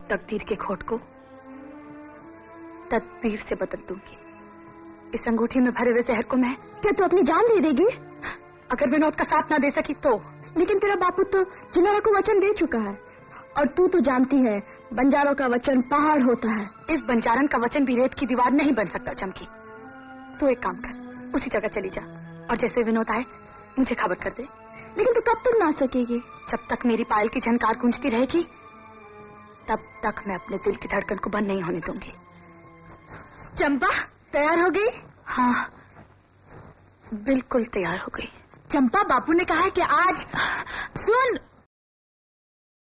तकदीर के खोट को तदबीर से बदल दूंगी। इस अंगूठी में भरे हुए जहर को मैं... क्या तू अपनी जान दे देगी? अगर विनोद का साथ ना दे सकी तो? लेकिन तेरा बापू तो जिनारा को वचन दे चुका है, और तू तो जानती है बंजारों का वचन पहाड़ होता है। इस बंजारन का वचन भी रेत की दीवार नहीं बन सकता चमकी। तू एक काम कर, उसी जगह चली जा और जैसे विनोद आए मुझे खबर कर दे। लेकिन तू कब तक ना सकेगी? जब तक मेरी पायल की झनकार गूंजती रहेगी तब तक मैं अपने दिल की धड़कन को बंद नहीं होने दूंगी। चंपा तैयार हो गई? हाँ, बिल्कुल तैयार हो गई। चंपा, बापू ने कहा है कि आज... सुन,